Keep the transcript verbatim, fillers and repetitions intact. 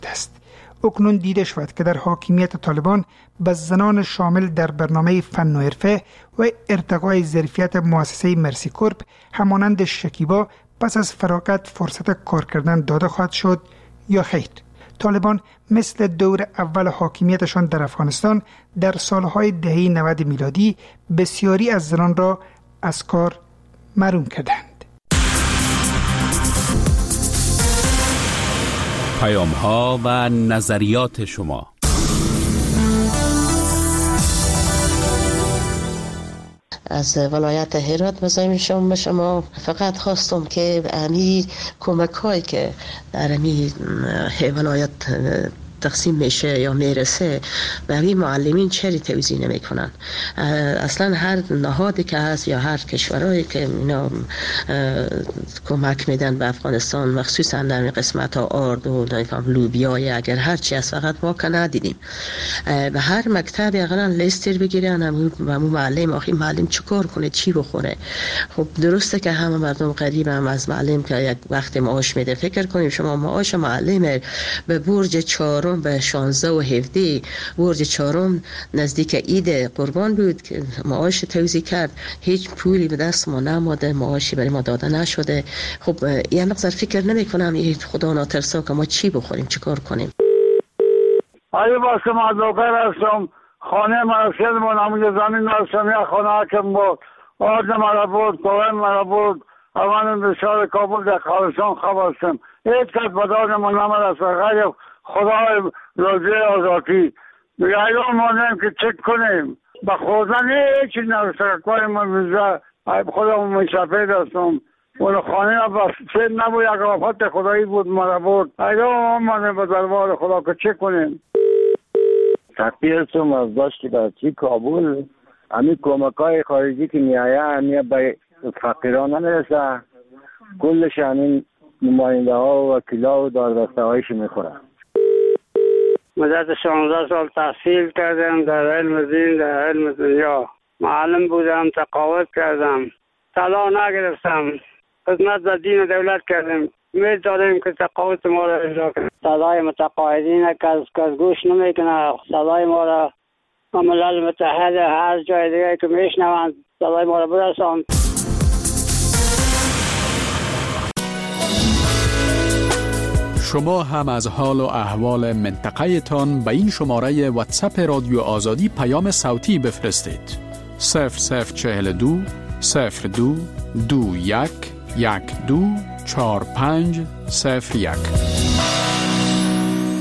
است. اکنون دیده شود که در حاکمیت طالبان به زنان شامل در برنامه فن و حرفه و ارتقای ظرفیت مؤسسه مرسی کورپ همانند شکیبا پس از فراغت فرصت کار کردن داده خواهد شد یا خیر. طالبان مثل دور اول حاکمیتشان در افغانستان در سالهای دهه نود میلادی بسیاری از زنان را از کار محروم کردند. پیام‌ها و نظریات شما. از ولایت هرات مزاحم شما به شما فقط خواستم که امی کمک هایی که در امی ولایت تقسیم میشه یا میرسه به همین معلمین چری توزیع نمیکنن. اصلا هر نهادی که هست یا هر کشورهایی که اینا کمک میدن به افغانستان مخصوصا در قسمت ها آرد و لوبیای اگر هر چی از فقط ما که ندیدیم به هر مکتب اقلا لیستر بگیرن و همون معلم آخی معلم چی کار کنه چی بخوره. خب درسته که همه مردم قریب هم از معلم که یک وقت معاش میده. فکر کنیم شما معاش معلم به برج چهارم به شانزده و هفده برج چهارم نزدیک عید قربان بود که معاش توزیع کرد، هیچ پولی به دست ما نماده، معاشی برای ما داده نشده. خب یه مقدار فکر نمی کنم خدا ناترسا که ما چی بخوریم چی کار کنیم. آیا باسم ادوکر هستم، خانه مرسید من همونجا زمین هستم، یا خانه حکم بود آرد مرا بود کوهن مرا بود اوان بسیار کابل در خالصان خواب هستم. هیچ کس بداد من نمرسه غیر خدای روزی آزادی. ایران مانیم که چک کنیم با خوردن هیچی نرسه کنیم. من ویزا خودم مشافه دستم اون خانه بس چه نبود یک آفت خدایی بود مرا بود. ایران مانیم به دربار خدا که چک کنیم. تقییرتم از داشتی برچی کابل همین کمک های خارجی که میایه همین به فقیران نمیرسه، کلش همین نماینده ها و وکیلا و داردسته هایش میخورن. مدت شانزده سال تحصیل کردم در علم دین در علم دنیا. معلم بودم، تقاعد کردم، طلا نگرفتم، خدمت در دین و دولت کردم. امید داریم که تقاعد ما را اجرا کنیم. صدای متقاعدین کس کس گوش نمیکنه. صدای ما را ملل متحد هر جای دیگه که میشنوند صدای ما را برساند. شما هم از حال و احوال منطقه تان به این شماره واتساپ رادیو آزادی پیام صوتی بفرستید. صفر صفر چهل دو صفر دو دو یک یک دو چهار پنج صفر یک.